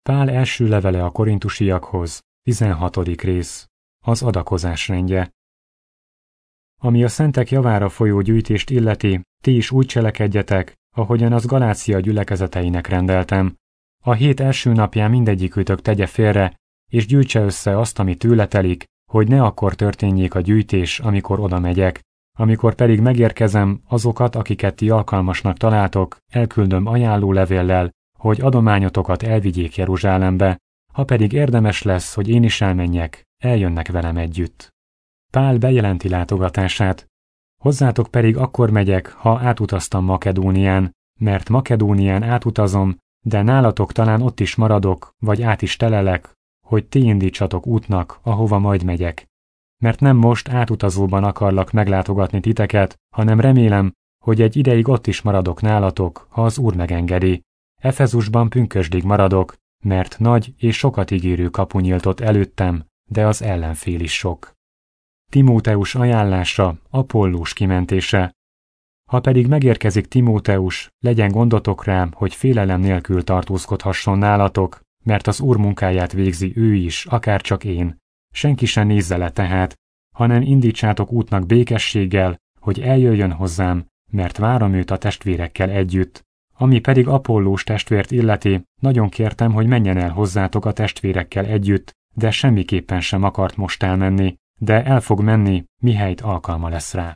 Pál első levele a korintusiakhoz, 16. rész. Az adakozás rendje. Ami a szentek javára folyó gyűjtést illeti, ti is úgy cselekedjetek, ahogyan az Galácia gyülekezeteinek rendeltem. A hét első napján mindegyikőtök tegye félre, és gyűjtse össze azt, ami tőle telik, hogy ne akkor történjék a gyűjtés, amikor oda megyek. Amikor pedig megérkezem, azokat, akiket ti alkalmasnak találtok, elküldöm ajánlólevéllel, hogy adományotokat elvigyék Jeruzsálembe, ha pedig érdemes lesz, hogy én is elmenjek, eljönnek velem együtt. Pál bejelenti látogatását. Hozzátok pedig akkor megyek, ha átutaztam Makedónián, mert Makedónián átutazom, de nálatok talán ott is maradok, vagy át is telelek, hogy ti indítsatok útnak, ahova majd megyek. Mert nem most átutazóban akarlak meglátogatni titeket, hanem remélem, hogy egy ideig ott is maradok nálatok, ha az Úr megengedi. Efezusban pünkösdig maradok, mert nagy és sokat ígérő kapu nyíltott előttem, de az ellenfél is sok. Timóteus ajánlása, Apollós kimentése. Ha pedig megérkezik Timóteus, legyen gondotok rám, hogy félelem nélkül tartózkodhasson nálatok, mert az Úr munkáját végzi ő is, akárcsak én. Senki sem nézze le tehát, hanem indítsátok útnak békességgel, hogy eljöjjön hozzám, mert várom őt a testvérekkel együtt. Ami pedig Apollós testvért illeti, nagyon kértem, hogy menjen el hozzátok a testvérekkel együtt, de semmiképpen sem akart most elmenni, de el fog menni, mihelyt alkalma lesz rá.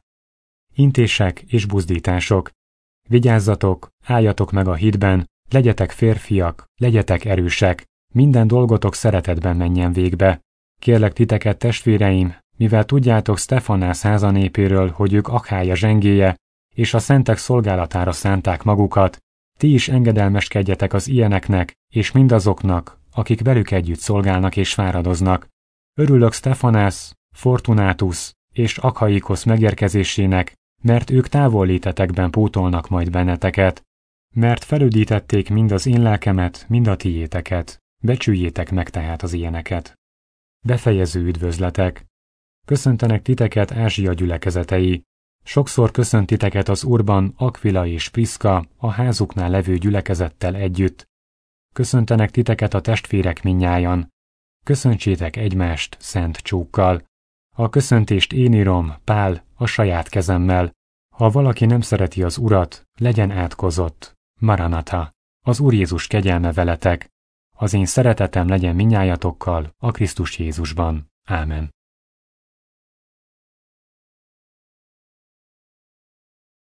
Intések és buzdítások. Vigyázzatok, álljatok meg a hitben, legyetek férfiak, legyetek erősek, minden dolgotok szeretetben menjen végbe. Kérlek titeket, testvéreim, mivel tudjátok Sztefanász háza népéről, hogy ők Akhája zsengéje, és a szentek szolgálatára szánták magukat, ti is engedelmeskedjetek az ilyeneknek, és mindazoknak, akik velük együtt szolgálnak és fáradoznak. Örülök Sztefanász, Fortunátus és Akhaikosz megérkezésének, mert ők távollétetekben pótolnak majd benneteket. Mert felüdítették mind az én lelkemet, mind a tiéteket. Becsüljétek meg tehát az ilyeneket. Befejező üdvözletek. Köszöntenek titeket Ázsia gyülekezetei. Sokszor köszönt titeket az Úrban Akvila és Priszka a házuknál levő gyülekezettel együtt. Köszöntenek titeket a testvérek mindnyájan. Köszöntsétek egymást szent csókkal. A köszöntést én írom, Pál, a saját kezemmel. Ha valaki nem szereti az Urat, legyen átkozott. Maranatha. Az Úr Jézus kegyelme veletek. Az én szeretetem legyen mindnyájatokkal a Krisztus Jézusban. Ámen.